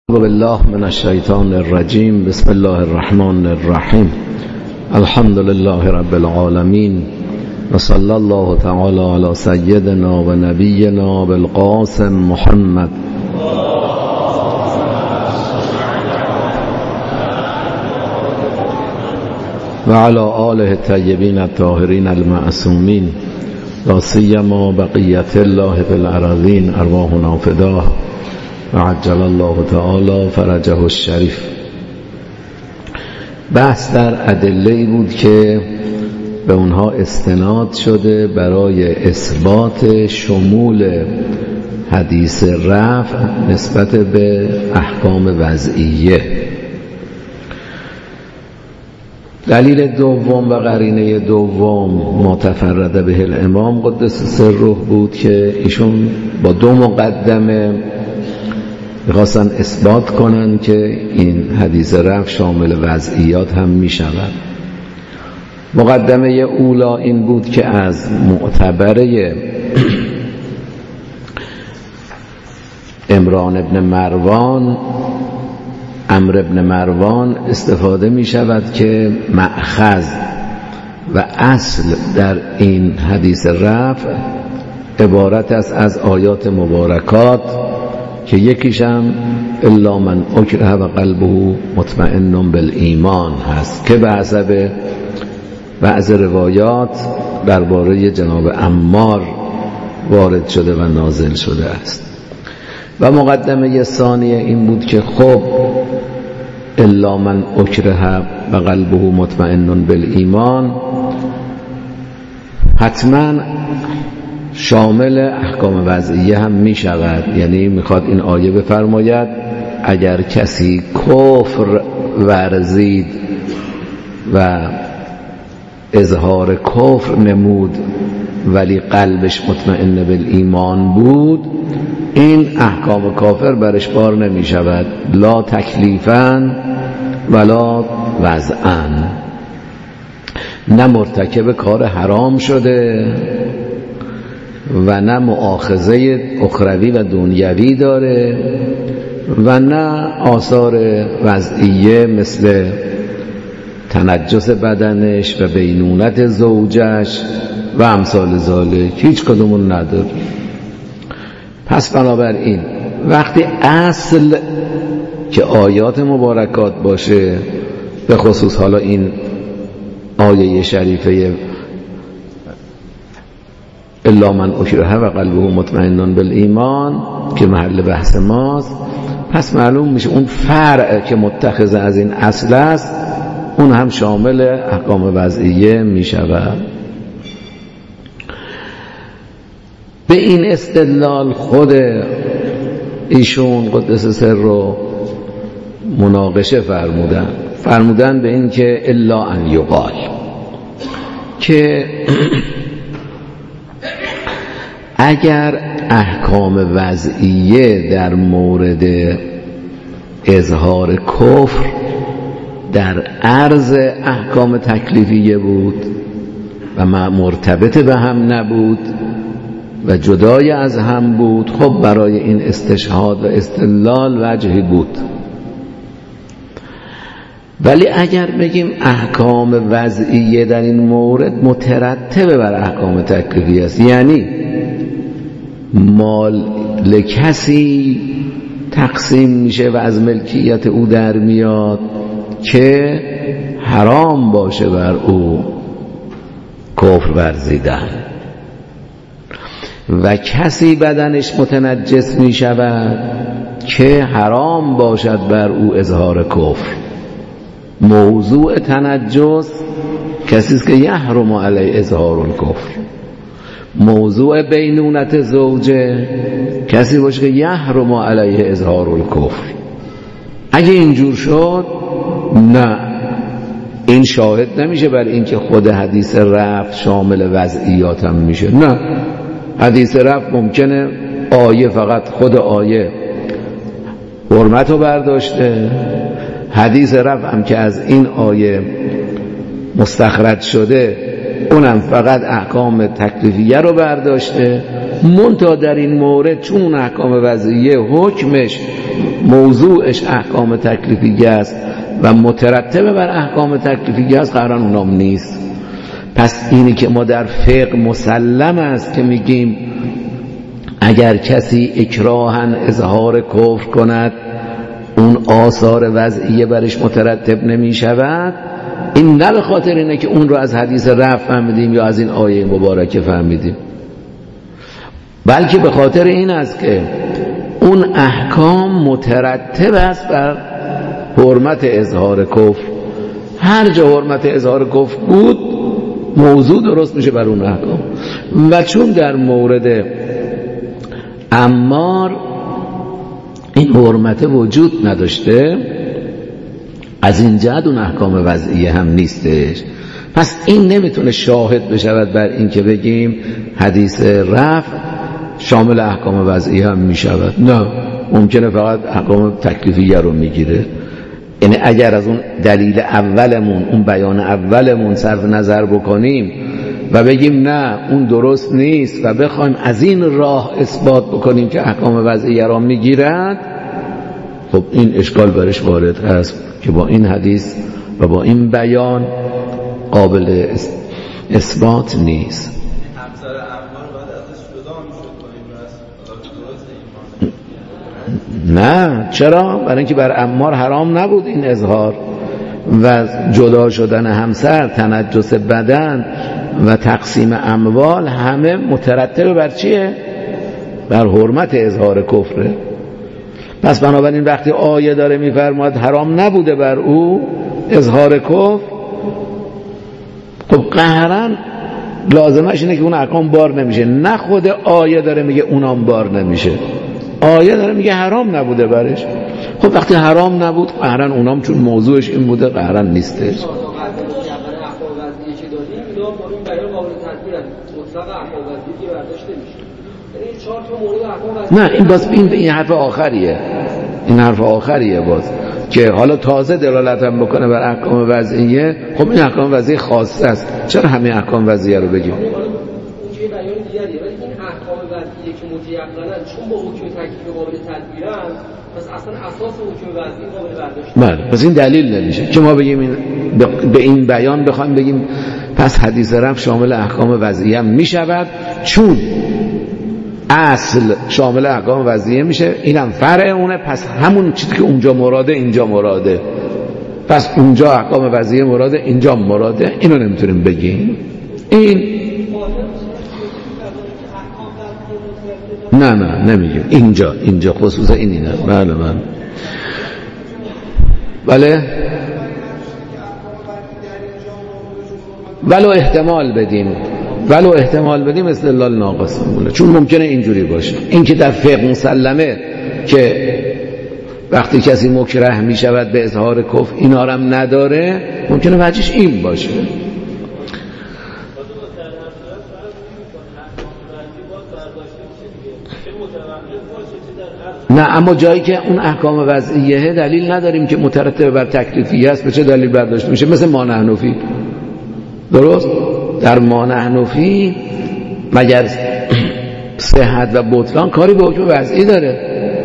بالله من الشیطان الرجیم. بسم الله الرحمن الرحیم. الحمد لله رب العالمین و صلی الله تعالی علی سیدنا و نبینا بالقاسم محمد و علی آله الطیبین الطاهرین المعصومین لا سیما بقیت الله فی الارضین ارواحنا فداه و عجل الله تعالی فرجه الشریف. بحث در ادله‌ای بود که به اونها استناد شده برای اثبات شمول حدیث رفع نسبت به احکام وضعیه. دلیل دوم و قرینه دوم ما تفرد به الامام قدس سره بود که ایشون با دو مقدمه میخواستن اثبات کنن که این حدیث رفع شامل وضعیات هم میشود. مقدمه اولا این بود که از معتبره عمران ابن مروان، عمرو ابن مروان استفاده می شود که مأخذ و اصل در این حدیث رفع عبارت است از آیات مبارکات که یکیشم الا من اکره و قلبه مطمئن بالایمان هست که به حسب بعض روایات درباره جناب عمار وارد شده و نازل شده است. و مقدمه ثانیه این بود که خب الا من اکره و قلبه مطمئن بالایمان حتما شامل احکام وضعیه هم می شود. یعنی میخواد این آیه بفرماید اگر کسی کفر ورزید و اظهار کفر نمود ولی قلبش مطمئن بالایمان بود، این احکام کافر برش بار نمی شود، لا تکلیفاً ولا وضعاً. نه مرتکب کار حرام شده و نه مؤاخذه اخروی و دنیوی داره و نه آثار وضعیه مثل تنجس بدنش و بینونت زوجش و امثال ذالک، هیچ کدومون نداره. پس بنابراین وقتی اصل که آیات مبارکات باشه، به خصوص حالا این آیه شریفه الا من اکره و قلبه مطمئن بالایمان که محل بحث ماست، پس معلوم میشه اون فرع که متخذ از این اصل است اون هم شامل احکام وضعیه میشود. به این استدلال خود ایشون قدس سر رو مناقشه فرمودن به این که الا ان یقال که اگر احکام وضعیه در مورد اظهار کفر در عرض احکام تکلیفیه بود و مرتبط به هم نبود و جدای از هم بود، خب برای این استشهاد و استدلال وجهی بود. ولی اگر بگیم احکام وضعیه در این مورد مترتب بر احکام تکلیفی است، یعنی مال کسی تقسیم میشه و از ملکیت او در میاد که حرام باشه بر او کفر ورزیدن و کسی بدنش متنجس می شود که حرام باشد بر او اظهار کفر. موضوع تنجس کسی است که یحرم علیه اظهار الکفر. موضوع بینونت زوجه کسی باشه که یحرم علیه اظهار الکفر. اگه اینجور شد نه، این شاهد نمیشه بر این که خود حدیث رفع شامل وضعیات هم میشه. نه، حدیث رفع ممکنه آیه فقط خود آیه حرمت رو برداشته، حدیث رفع هم که از این آیه مستخرج شده اونم فقط احکام تکلیفیه رو برداشته، منتها در این مورد چون احکام وضعیه حکمش موضوعش احکام تکلیفیه است و مترتب بر احکام تکلیفیه است قرآن اونام نیست. پس اینی که ما در فقه مسلم است که میگیم اگر کسی اکراهن اظهار کفر کند اون آثار وضعیه برش مترتب نمی شود، این نه به خاطر اینه که اون رو از حدیث رفع فهمیدیم یا از این آیه مبارکه فهمیدیم، بلکه به خاطر این است که اون احکام مترتب است بر حرمت اظهار کفر. هر جا حرمت اظهار کفر بود موضوع درست میشه بر اون احکام. و چون در مورد عمار این حرمت وجود نداشته، از این جهت اون احکام وضعیه هم نیستش. پس این نمیتونه شاهد بشود بر این که بگیم حدیث رفع شامل احکام وضعیه هم میشود. نه، ممکنه فقط احکام تکلیفیه رو میگیره. یعنی اگر از اون دلیل اولمون، اون بیان اولمون صرف نظر بکنیم و بگیم نه اون درست نیست و بخوایم از این راه اثبات بکنیم که احکام وضعیه را میگیرد، خب این اشکال برش وارد هست که با این حدیث و با این بیان قابل اثبات نیست. نه، چرا؟ برای اینکه بر عمار حرام نبود این اظهار و جدا شدن همسر، تنجس بدن و تقسیم اموال همه مترتب بر چیه؟ بر حرمت اظهار کفره. پس بنابراین وقتی آیه داره میفرماید حرام نبوده بر او اظهار کفر، خب قهرن لازمش اینه که اون احکام بار نمیشه. نه خود آیه داره میگه اونام بار نمیشه، آیه داره میگه حرام نبوده برش. خب وقتی حرام نبود قهرن اونام چون موضوعش این بوده قهرن نیستش. نه، این باز این حرف آخریه، این حرف آخریه باز که حالا تازه دلالت هم بکنه بر احکام وضعیه. خب این احکام وضعیه خاصه است، چرا همه احکام وضعیه رو بگیم؟ اون چه بیان دیگریه، ولی این احکام وضعیه که متیقنن چون با حکم تکلیف قابل تدبیرن، پس اصلا اساس حکم وضعی قابل برداشت. بله، پس این دلیل نمیشه که ما بگیم این به این بیان بخوایم بگیم پس حدیث رفع شامل احکام وضعیه هم میشود، چون اصل شامل احکام وضعیه میشه، اینم فرع اونه، پس همون چیزی که اونجا مراده اینجا مراده، پس اونجا احکام وضعیه مراده اینجا مراده. اینو نمیتونیم بگیم. این نه نمیگیم اینجا خصوصا اینه. بله ولو احتمال بدیم استدلال ناقص میمونه، چون ممکنه اینجوری باشه. این که در فقه مسلمه که وقتی کسی مکره میشود به اظهار کفر اینا رو هم نداره، ممکنه وجهش این باشه. نه، اما جایی که اون احکام وضعیه دلیل نداریم که مترتب بر تکلیفیه است، به چه دلیل برداشته میشه؟ مثل ما نحنفی. درست؟ در ما نحنفی مگر صحت و بطلان کاری به حکم وضعی داره؟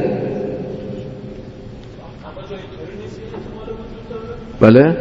بله؟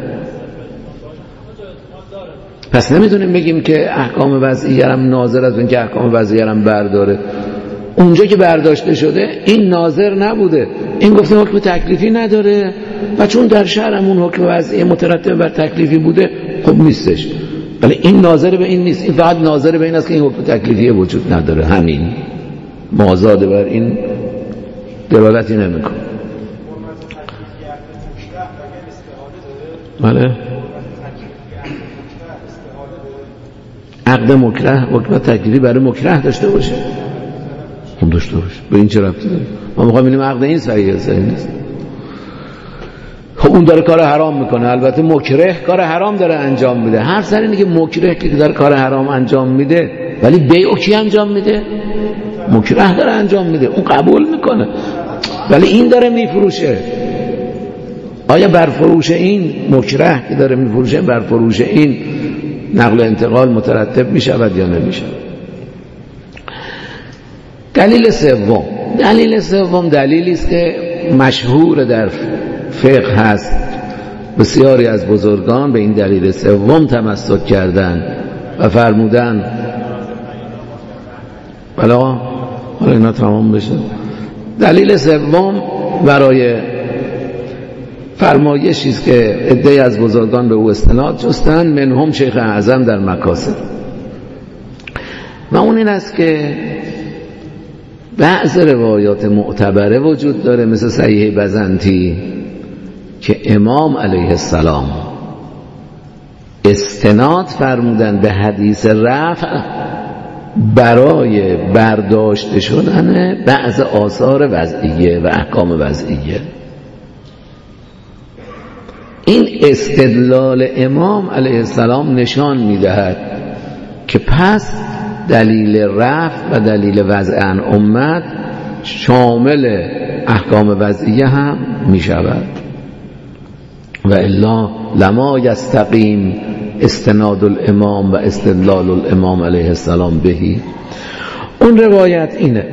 پس نمیتونیم بگیم که احکام وضعیه هم ناظر از این که احکام وضعیه هم برداره. اونجا که برداشته شده این ناظر نبوده، این گفته حکم تکلیفی نداره و چون در شرعمون حکم وضعی مترتب بر تکلیفی بوده خب نیستش. ولی این ناظر به این نیست، این فقط ناظر به این است که این حکم تکلیفی وجود نداره. همین مازاد بر این دلالتی نمیکنه. بله، عقد مکره حکم تکلیفی برای مکره داشته باشه، هم داشته باشه، به این چه ربطی داره؟ ما میخوایم ببینیم عقد این صحیح نیست. خب اون داره کار حرام میکنه، البته مکره کار حرام داره انجام میده. هر سر اینه که مکره که داره کار حرام انجام میده، ولی بیع کی انجام میده؟ مکره داره انجام میده، اون قبول میکنه، ولی این داره میفروشه. آیا بر فروش این مکره که داره میفروشه، بر فروش این نقل و انتقال مترتب میشود یا نمیشود؟ دلیل سوم دلیلی است که مشهور در فقه هست، بسیاری از بزرگان به این دلیل سوم تمسک کردن و فرمودن حالا اینا تمام بشه. دلیل سوم برای فرمایشی است که عده‌ای از بزرگان به او استناد جستند، منهم شیخ اعظم در مکاسب، و اون این است که بعض روایات معتبره وجود داره مثل صحیح بزنطی که امام علیه السلام استناد فرمودن به حدیث رفع برای برداشته شدن بعض آثار وضعیه و احکام وضعیه. این استدلال امام علیه السلام نشان میدهد که پس دلیل رفع و دلیل وضع عن امت شامل احکام وضعیه هم می شود و الا لما یستقیم استناد الامام و استدلال الامام علیه السلام بهی. اون روایت اینه: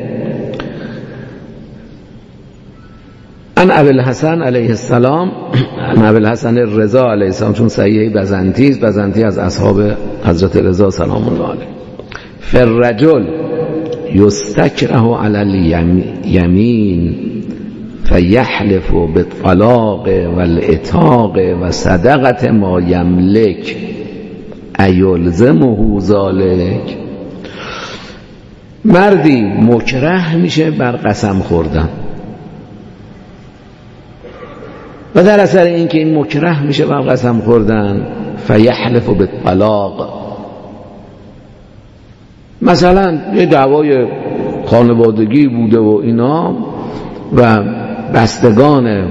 ان ابی الحسن علیه السلام، ان ابی الحسن الرضا علیه السلام، چون صحیح بزنطی از اصحاب حضرت رضا سلام الله علیه، فالرجل یستکره علی الیمین فیحلف بالطلاق والعتاق و صدقه ما یملک ایلزمه ذلک. مردی مکره میشه بر قسم خوردن و در اثر اینکه این مکره میشه بر قسم خوردن فیحلف بالطلاق، مثلا یه دعوای خانوادگی بوده و اینا و بستگان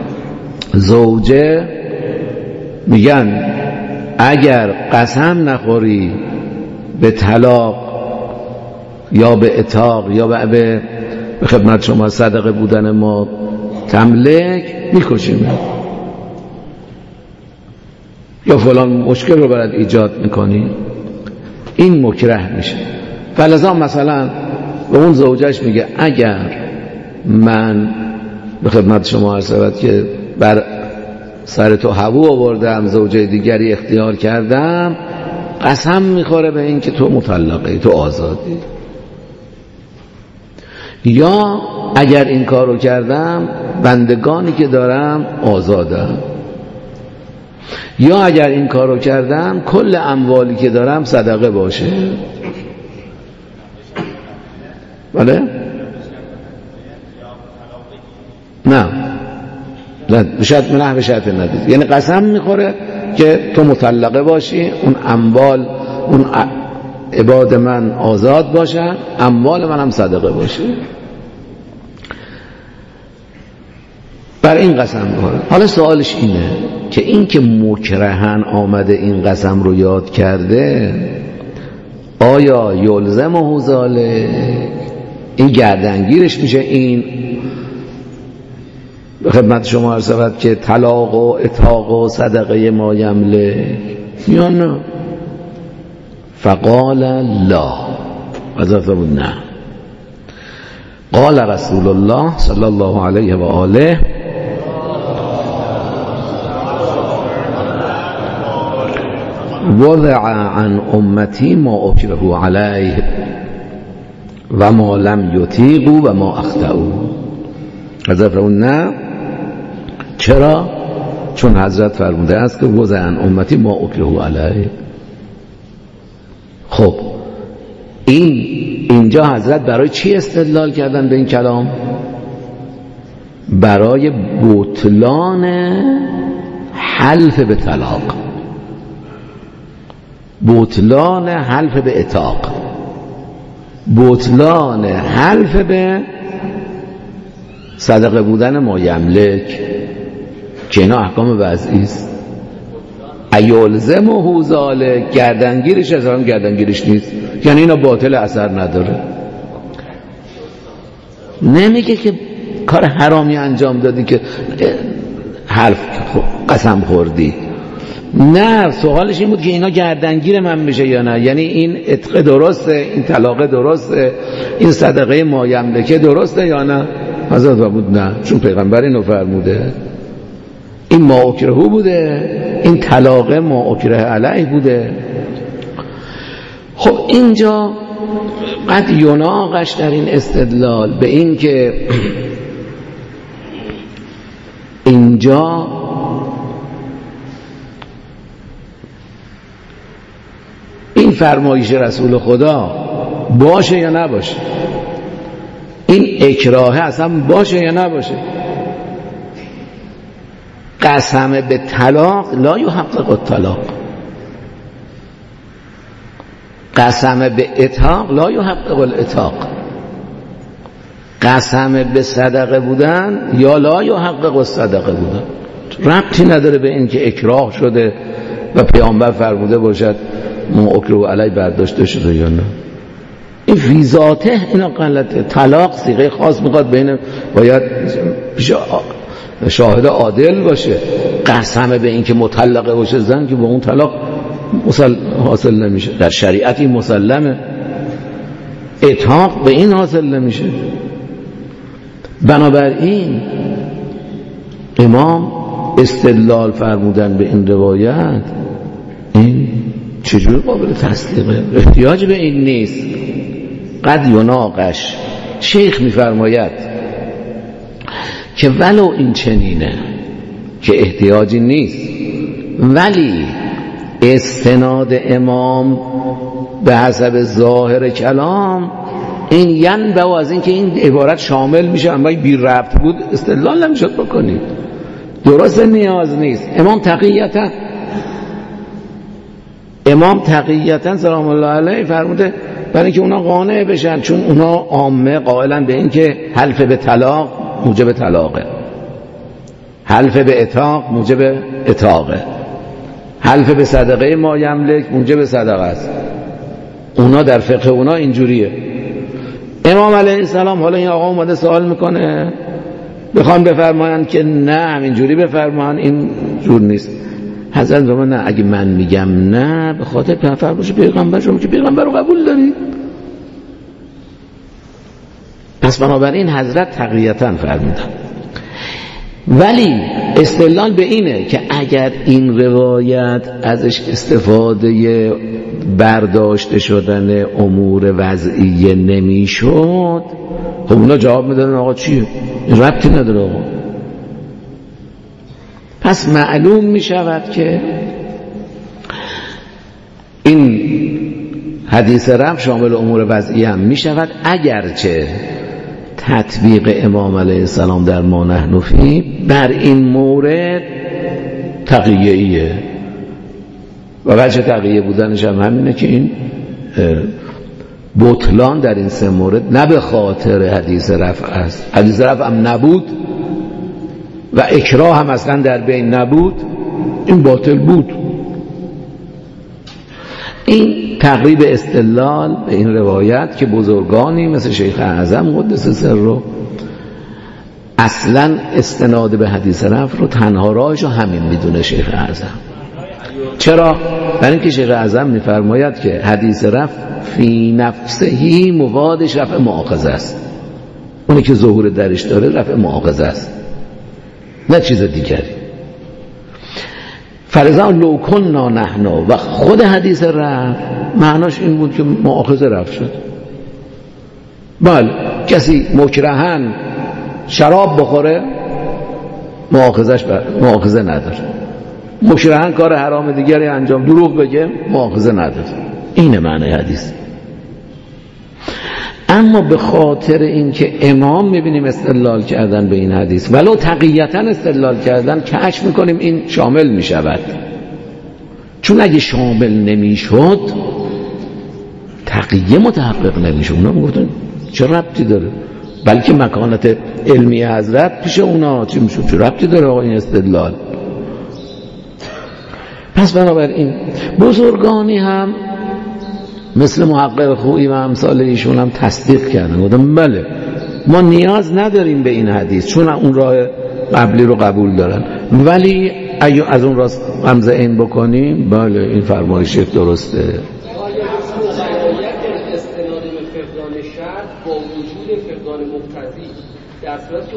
زوجه میگن اگر قسم نخوری به طلاق یا به عتاق یا به خدمت شما صدقه بودن ما تملک میکشیم یا فلان مشکل رو برات ایجاد میکنی. این مکره میشه. فلذا مثلا به اون زوجش میگه اگر من به خدمت شما عرض شود که بر سر تو هوو آوردم، زوجه دیگری اختیار کردم، قسم میخوره به این که تو مطلقه، تو آزادی، یا اگر این کارو کردم بندگانی که دارم آزادم، یا اگر این کارو کردم کل اموالی که دارم صدقه باشه. بله؟ نه به شرط ندید، یعنی قسم میخوره که تو مطلقه باشی، اون اموال اون عباد من آزاد باشن، اموال من هم صدقه باشه، بر این قسم میخوره. حالا سوالش اینه که این که مکرهن آمده این قسم رو یاد کرده، آیا یلزمه ذلک، این گردنگیرش میشه این به خدمت شما عرض شود که طلاق و عتاق و صدقه ما یملک، یا نه؟ فقال لا، حضرت بود نه. قال رسول الله صلی الله علیه و آله وضع عن امتی ما اکره علیه و ما لم یطیقوا و ما اخطئوا. حضرت فرمود نه. چرا؟ چون حضرت فرموده است که وضع عن امتی ما اکره علیه. خب اینجا حضرت برای چی استدلال کردن به این کلام؟ برای بطلان حلف به طلاق، بطلان حلف به عتاق، بطلان حلف به صدقه بودن ما یملک که اینا احکام وضعی است. ایلزمه ذلک، گردنگیرش از هم گردنگیرش نیست، یعنی اینا باطل اثر نداره. نمیگه که کار حرامی انجام دادی که حلف قسم خوردی، نه، سوالش این بود که اینا گردنگیر من میشه یا نه، یعنی این عتق درسته، این طلاق درسته، این صدقه ما یملکه درسته یا نه. حضرت فرمود نه، چون پیغمبر اینو فرموده. این ما اکرهه بوده، این طلاق ما اکره علیه بوده. خب اینجا قد یناقش در این استدلال به این که اینجا این فرمایش رسول خدا باشه یا نباشه، این اکراه اصلا باشه یا نباشه. قسم به طلاق لا یحقق الطلاق، قسم به عتاق لا یحقق العتاق، قسم به صدقه بودن یا لا یحقق الصدقه بودن. ربطی نداره به این که اکراه شده و پیامبر فرموده باشد ما اکره علی برداشته شده یا نه. این فی ذاته اینا غلطه. طلاق صیغه خاص میخواد، بین باید شاهد عادل باشه. قسم به این که مطلقه باشه زن که با اون طلاق حاصل نمیشه، در شریعتی مسلمه. عتاق به این حاصل نمیشه. بنابراین امام استدلال فرمودن به این روایت، این چجور قابل تصدیقه؟ احتیاج به این نیست. قد یناقش. شیخ میفرماید که ولو این چنینه که احتیاجی نیست، ولی استناد امام به حسب ظاهر کلام این ینبع از این که این عبارت شامل میشه، اما بی ربط بود استدلال نمیشد بکنید. درست نیاز نیست. امام تقییتا سلام الله علیه فرموده برای اینکه اونا قانع بشن، چون اونا عامه قائلن به این که حلف به طلاق موجب طلاقه، حلف به عتاق موجب عتاقه، حلف به صدقه ما یملک موجب صدقه است. اونا در فقه اونا اینجوریه. امام علیه السلام حالا این آقا اومده سوال میکنه، بخوان بفرماین که نه همینجوری بفرمان، این جور نیست. حضرت فرمود نه، اگه من میگم نه به خاطر فرمایش پیغمبر، شما که پیغمبر رو قبول دارید. پس بنابراین حضرت تقویتا فرمودن. ولی استدلال به اینه که اگر این روایت ازش استفاده برداشته شدن امور وضعیه نمیشد، خب اونا جواب میدادن آقا چیه؟ این ربطی نداره آقا. پس معلوم میشود که این حدیث رفع شامل امور وضعیه هم میشود، اگرچه تطبیق امام علیه السلام در ما نحن فیه بر این مورد تقییه و وجه تقییه بودنش هم همینه که این بطلان در این سه مورد نه به خاطر حدیث رفع است، حدیث رفع هم نبود و اکراه هم اصلا در بین نبود، این باطل بود. این تقریب استدلال به این روایت که بزرگانی مثل شیخ اعظم قدس سره اصلا استناد به حدیث رفع رو تنها راهش رو همین میدونه شیخ اعظم. چرا؟ برای اینکه شیخ اعظم میفرماید که حدیث رفع فی نفسهی موادش رفع مؤاخذه است، اونی که ظهور درش داره رفع مؤاخذه است، نه چیز دیگری. فرضا لو کننا نحن، و خود حدیث رفع معناش این بود که مؤاخذه رفع شد. بله، کسی مکرهن شراب بخوره مؤاخذه نداره، مکرهن کار حرام دیگری انجام، دروغ بگه مؤاخذه نداره. اینه معنی حدیث. اما به خاطر اینکه امام میبینیم استدلال کردن به این حدیث، ولو تقییتا استدلال کردن، کشف میکنیم این شامل میشود. چون اگه شامل نمیشد تقیه متحقق نمیشد. اونا میگفتن چه ربطی داره؟ بلکه مکانت علمی حضرت پیش اونا چی میشد؟ چه ربطی داره آقا این استدلال؟ پس بنابراین بزرگانی هم مثل محقق خویی و امثال ایشون هم تصدیق کردن، گفتن بله ما نیاز نداریم به این حدیث چون اون راه قبلی رو قبول دارن، ولی اگه از اون راست غمزه این بکنیم بله این فرمایش درسته. استناد به فقدان شرط با وجود فقدان مقتضی، در صورتی که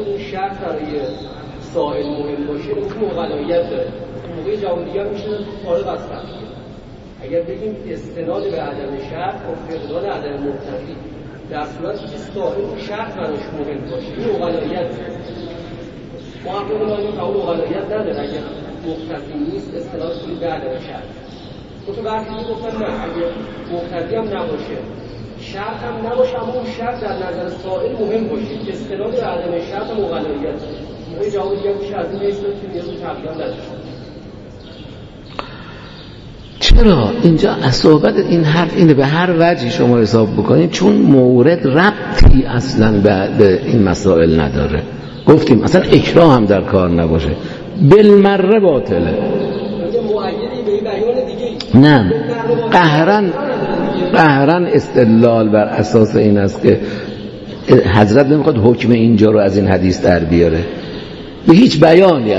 مغلایت داره. موقع جواب دیگر میشه فارغ از تفکیک. اگر بگیم استناد به عدم شرط و فقدان عدم مقتضی در صورتی که صاحب شرط براش مهم باشه این مغلایت داره. محقق نایمی قول مغلایت نداره اگر مقتضی نیست استناد کنید به عدم شرط. تو برخی گفتن نه اگر مقتضی هم نباشه شرط هم نباشه اما اون شرط در نظر سائل مهم باشه که استناد به عدم شرط و مغلایت موقع جواب دیگه میشه از این نیست که نیاز به تغییر نداشته. چرا اینجا اصابت این حرف اینه به هر وجهی شما حساب بکنید چون مورد ربطی اصلا به این مسائل نداره. گفتیم اصلا اکراه هم در کار نباشه بالمره باطله. نه قهرن استدلال بر اساس این است که حضرت نمیخواد حکم اینجا رو از این حدیث در بیاره به هیچ بیانی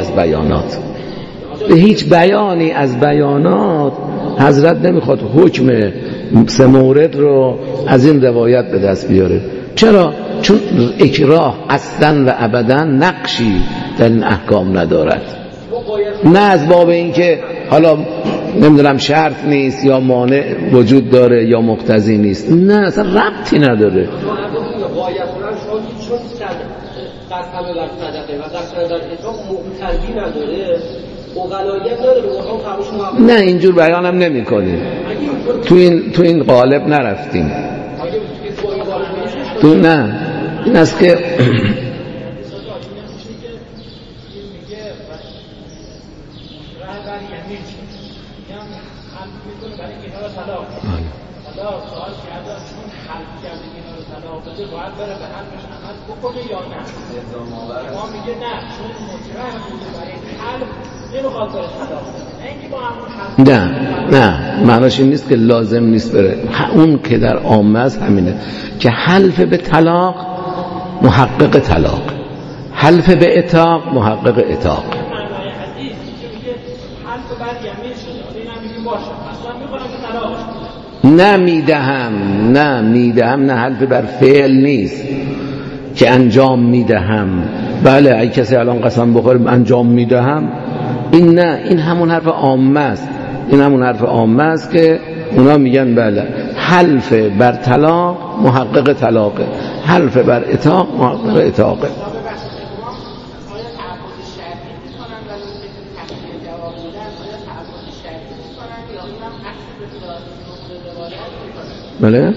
از بیانات حضرت نمیخواد حکم سه مورد رو از این روایت به دست بیاره. چرا؟ چون اکراه اصلا و ابدا نقشی در این احکام ندارد. نه از باب این که حالا نمیدونم شرط نیست یا مانع وجود داره یا مقتضی نیست، نه اصلا ربطی نداره. نه اینجور بیانم نمی کنیم. تو این قالب نرفتیم. نه این است که باید بره به حلفش عمل بکنه یا نه. ما میگه نه چون مطرح بوده برای حلف نمیخواد بره طلاق بده. نه معناش این نیست که لازم نیست بره. اون که در عامه است همینه که حلف به طلاق محقق طلاق، حلف به عتاق محقق عتاق. معنای حدیث که میگه حلف بر یمین شده اینا میگیم باشه اصلا میخوام که طلاق میدهم نه حلف بر فعل نیست که انجام میدهم. بله اگه کسی الان قسم بخوره انجام میدهم این نه، این همون حرف عامه است که اونا میگن بله حلف بر طلاق محقق طلاقه، حلف بر عتاق محقق عتاقه. بله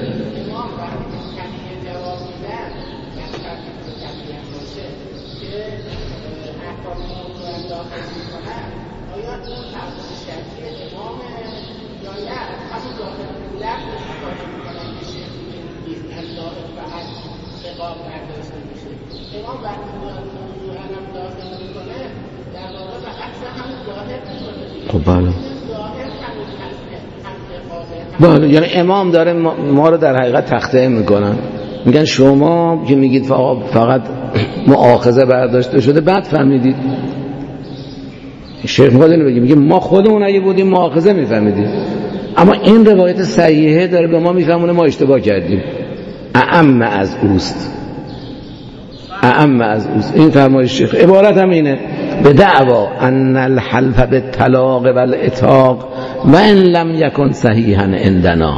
بله یعنی امام داره ما رو در حقیقت تخطئه میکنن، میگن شما که میگید فقط مؤاخذه برداشته شده بعد فهمیدید. شیخ میخواد اینو بگه، میگه ما خودمون اگه بودیم مؤاخذه میفهمیدیم، اما این روایت صحیحه داره به ما میفهمونه ما اشتباه کردیم. اعم از اوست این فرمایش شیخ. عبارت هم اینه به دعوا ان الحلف بالطلاق والعتاق و ان لم یکن صحیحا عندنا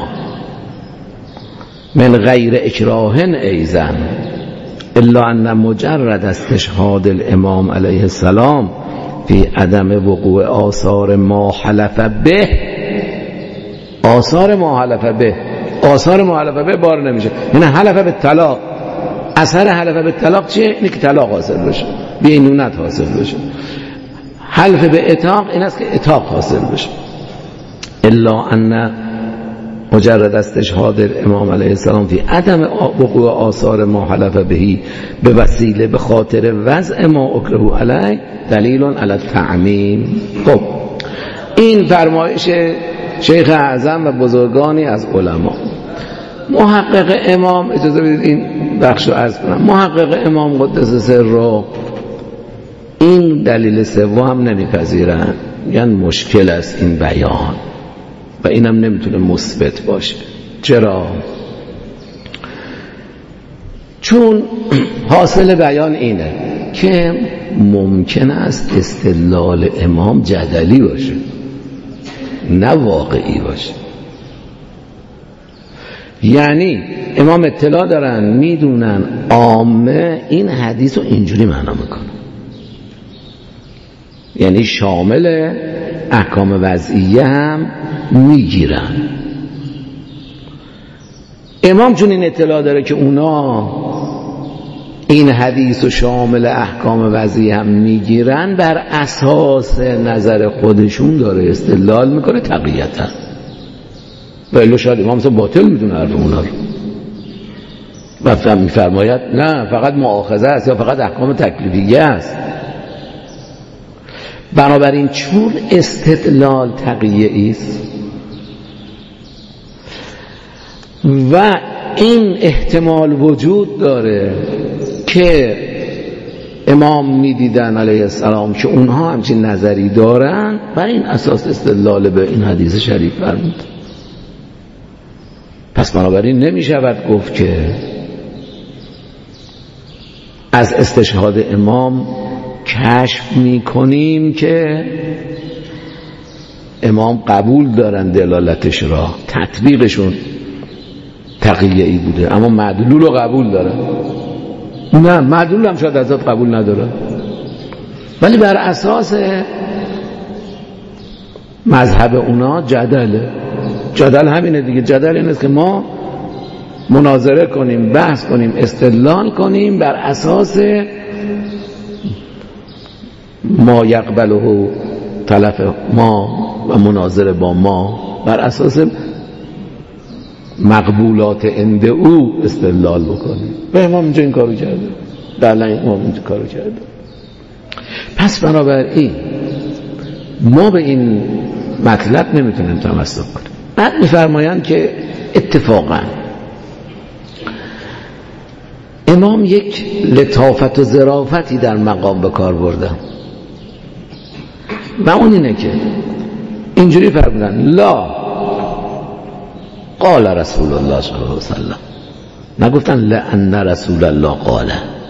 من غیر اکراه ایضا الا ان مجرد استشهاد الامام علیه السلام فی عدم وقوع آثار ما حلف به. آثار ما حلف به بار نمیشه، یعنی حلف به طلاق. اثر حلف به طلاق چیه؟ اینه که طلاق حاصل بشه، بینونت حاصل بشه. حلف به عتاق این است که عتاق حاصل بشه. الا ان مجرد استشهاد امام علیه السلام فی عدم وقوع آثار ما حلف بهی به وسیله به خاطر وضع ما اکره علیه دلیل علی التعمیم. خب این فرمایش شیخ اعظم و بزرگانی از علما. محقق امام، اجازه بدید این بخشو عرض کنم، محقق امام قدس سره این دلیل سوم نمیپذیرن، میگن مشکل است این بیان و اینم نمیتونه مثبت باشه. چرا؟ چون حاصل بیان اینه که ممکن است استدلال امام جدلی باشه نه واقعی باشه. یعنی امام اطلاع دارن، میدونن عامه این حدیث رو اینجوری معنا میکنه، یعنی شامل احکام وضعیه هم میگیرن. امام چون این اطلاع داره که اونا این حدیث و شامل احکام وضعیه هم میگیرن، بر اساس نظر خودشون داره استدلال میکنه تقییتا. و الا شاید امام مثلا باطل میدونه حرف اونا رو و میفرماید نه فقط مؤاخذه است یا فقط احکام تکلیفیه است. بنابراین چون استدلال تقییعی است و این احتمال وجود داره که امام میدیدن علیه السلام که اونها همچین نظری دارن، بر این اساس استدلال به این حدیث شریف فرمود. پس بنابراین نمیشود گفت که از استشهاد امام کشف میکنیم که امام قبول دارن دلالتش را، تطبیقشون تقییعی بوده اما معدلول رو قبول دارن. نه، معدلول هم شاید ازاد قبول ندارن، ولی بر اساس مذهب اونا جدله. جدل همینه دیگه. جدل این است که ما مناظره کنیم، بحث کنیم، استدلال کنیم بر اساس ما یقبله تلف ما و مناظره با ما، بر اساس مقبولات عند او استدلال بکنیم. و امام اینجا این کارو کرده، دلن امام اینجا کارو کرده. پس بنابراین ما به این مطلب نمیتونیم تمسک کنیم. بعد میفرمایند که اتفاقا امام یک لطافت و ظرافتی در مقام به کار بردن و اون اینه که اینجوری فرمودن لا قال رسول الله صلی الله علیه وسلم، نگفتن لأن رسول الله قال،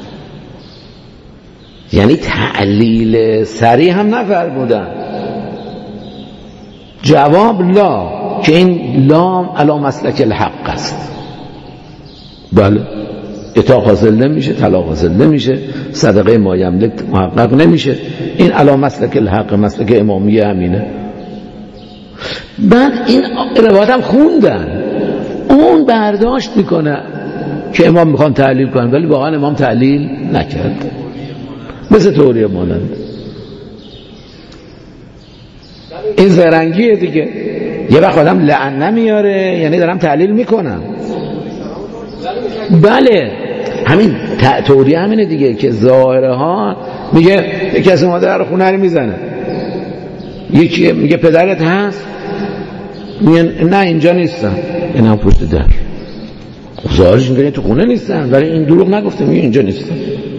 یعنی تعلیل صریح هم نفرمودن. جواب لا، که این لام علی مسلک الحق است. بله، اطاق حاصل نمیشه، طلاق حاصل نمیشه، صدقه ما یملک محقق نمیشه. این علی مسلک الحق، مسلک امامیه همینه. بعد این روایت هم خوندن، اون برداشت میکنه که امام میخوان تعلیل کنن، ولی واقعا امام تعلیل نکرد، مثل توریه مانند. این زرنگیه دیگه. یه وقت آدم لعنه میاره یعنی دارم تعلیل میکنم. بله، همین توریه همینه دیگه که ظاهره ها میگه یکی از اومده در خونه رو میزنه، یکی میگه پدرت هست، میگه نه اینجا نیستن، این هم پشت در. ظاهرش میگه تو خونه نیستن، ولی این دروغ نگفته، میگه اینجا نیستن.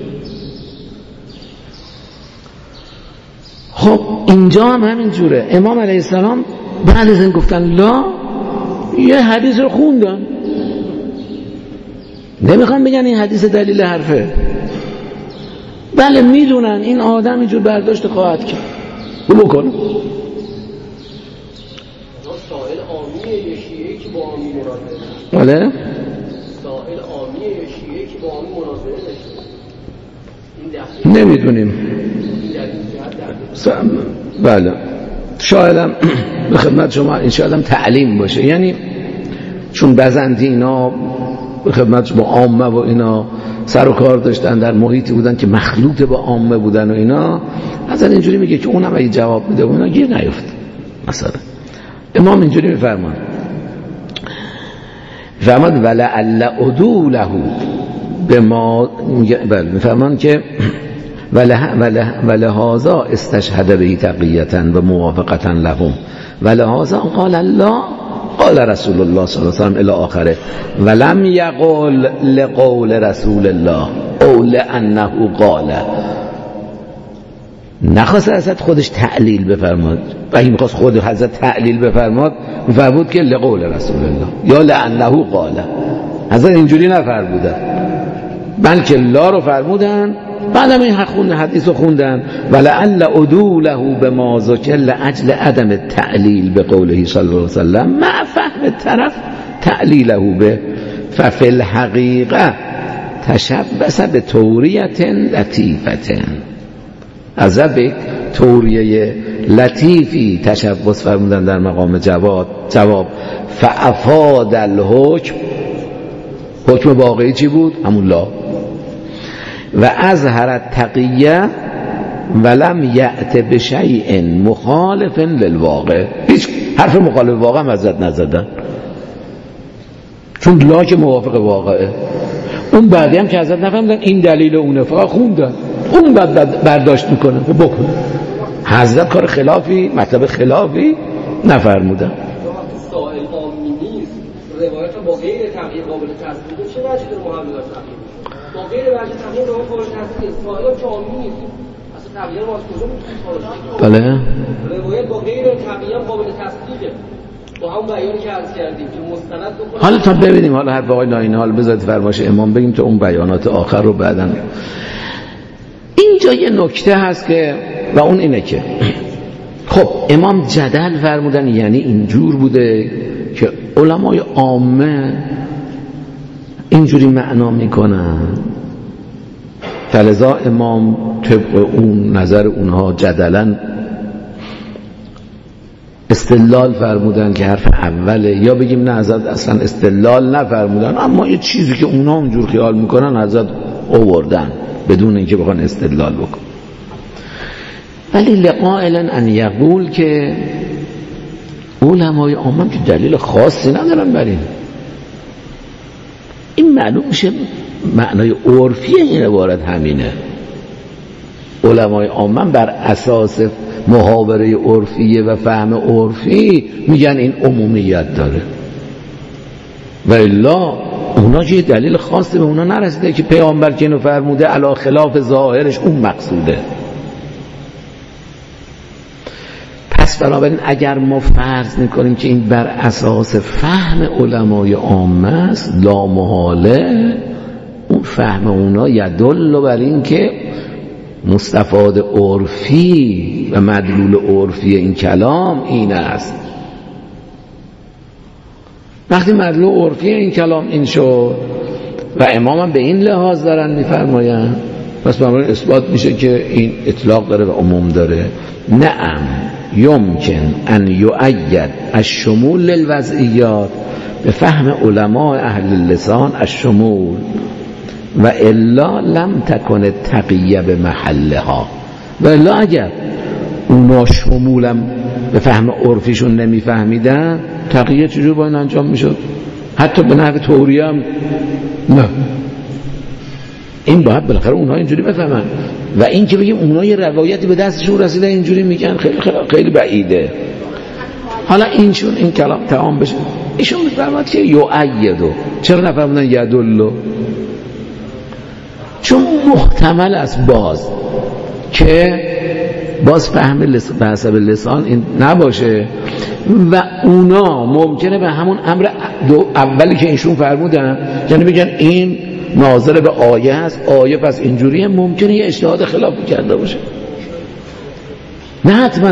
خب اینجا هم همین جوره. امام علیه السلام بعد از این گفتن لا، یه حدیث رو خوندن، نمیخوام بگن این حدیث دلیل حرفه. بله میدونن این آدم اینجور برداشت خواهد کرد، بکنه. سائل عامیه یه شیعه که با عامی مناظره، بله سائل عامیه یه شیعه که با عامی مناظره داشته، این دقیقه نمیدونیم. بله شایدم به خدمت شما این شایدم تعلیم باشه، یعنی چون بزندی اینا به خدمت با عامه و اینا سر و کار داشتن، در محیطی بودن که مخلوط با عامه بودن و اینا، مثلا اینجوری میگه که اونم اگه جواب میده و اینا گیر نیفت. مثلا امام اینجوری میفرمان ولعل عدوله به ما، بله میفرمان که ولهذا استشهد به تقیتا و موافقتا لهم ولهذا قال الله قال رسول الله صلی الله علیه و سلم الی آخره ولم یقل لقول رسول الله او لانه قال. نخواست حضرت خودش تعلیل بفرماد، و این میخواست خود حضرت تعلیل بفرماد میفرمود که لقول رسول الله یا لانه قال. حضرت اینجوری نفرمودن، بلکه لا رو فرمودن بعدم این حدیث رو خوندن ولعل عدوله به ما ذکر لاجل عدم تعلیل به قوله صلی الله علیه وسلم مع فهم طرف تعلیله به ففی الحقیقه تشبث به توریت لطیفه. از یک توریه لطیفی تشبث فرمودن در مقام جواب فافاد الحکم، حکم واقعی چی بود؟ همون لا. و اظهر التقیه ولم یأت بشیء مخالف للواقع، هیچ حرف مخالف واقع هم حضرت نزدن، چون لا که موافق واقعه. اون بعدی هم که حضرت نفهمدن این دلیل اونه، فقط خوندن، اون بعد برداشت میکنه بکنه. حضرت کار خلافی مطلب خلافی نفرمودن. سائل عامی نیست، روایت با غیر تغییر قابل تصدیق چه وجهی داره محمد تغییر با غیر وجه تغییر رو قابل تصدیق؟ سائل که عامی نیست، اصلا تغییر رو از کجا میتونید؟ بله روایت با غیر تغییر قابل تصدیقه، با همون بیانی که عرض کردیم که مستند بکنه. حالا تا ببینیم، حالا حرف آقای ناینی حال بذارید فرمایش امام بگیم تا اون بیانات آخر رو بعداً. اینجا یه نکته هست که و اون اینه که خب امام جدل فرمودن، یعنی اینجور بوده که علمای عامه اینجوری معنا میکنن، فلذا امام طبق اون نظر اونها جدلن استدلال فرمودن که حرف اوله، یا بگیم نه حضرت اصلا استدلال نفرمودن، اما یه چیزی که اونها اونجور خیال میکنن حضرت آوردن بدون اینکه بخوان استدلال بکن. ولی لقائلا ان یقول که علمای عامه که دلیل خاصی ندارن بر این معلوم میشه معنای عرفی این عبارت همینه. علمای عامه بر اساس محاوره عرفیه و فهم عرفی میگن این عمومیت داره، و الا اونا چه دلیل خاصی به اونا نرسیده که پیامبر که اینو فرموده علی خلاف ظاهرش اون مقصوده. پس بنابراین اگر ما فرض میکنیم که این بر اساس فهم علمای عامه است، لا محاله اون فهم اونا یدل بر این که مستفاد عرفی و مدلول عرفی این کلام این است. وقتی مدلول عرفی این کلام این شد و امام هم به این لحاظ دارن میفرماین، پس بنابراین اثبات میشه که این اطلاق داره و عموم داره. نعم یمکن ان یؤید الشمول للوضعیات به فهم علماء اهل اللسان الشمول و الا لم تکن التقیه به محلها. و الا اگر اونا شمولم به فهم عرفیشون نمیفهمیدن، تقیه چجور باید انجام میشد؟ حتی به نحو توریه هم نه، این باید بالاخره اونها اینجوری بفهمن. و این که بگیم اونها یه روایتی به دستشون رسیده اینجوری میگن خیلی خیلی بعیده. حالا اینشون این کلام تمام بشه، ایشون میفرماد که یؤیدو، چرا نفرمودن یدلو؟ چون محتمل است باز که باز فهم به حسب لسان این نباشه و اونا ممکنه به همون امر اولی که ایشون فرمودن، یعنی بگن این ناظر به آیه است، آیه پس اینجوریه، ممکنه یه اجتهاد خلافی کرده باشه، نه حتما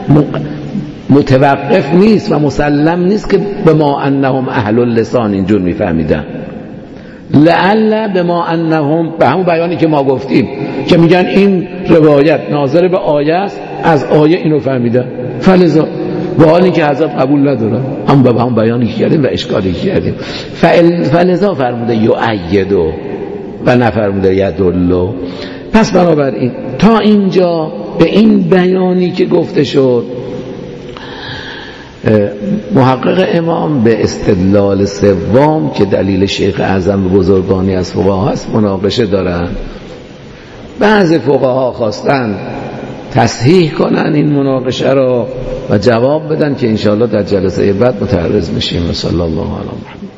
متوقف نیست و مسلم نیست که به ما انهم اهل اللسان اینجور میفهمیدن. لعل به ما انهم، به همون بیانی که ما گفتیم که میگن این روایت ناظر به آیه است، از آیه اینو فهمیدن، فلذا با حالی که حضرت قبول ندارن، هم به همون بیانی که کردیم و اشکالی که کردیم، فلذا فرموده یؤیدو و نفرموده یدلو. پس بنابراین تا اینجا به این بیانی که گفته شد محقق امام به استدلال سوم که دلیل شیخ اعظم بزرگانی از فقها هست مناقشه دارن. بعضی فقها خواستن تصحیح کنن این مناقشه رو و جواب بدن که انشاءالله در جلسه بعد متعرض میشیم. صلی الله علیه و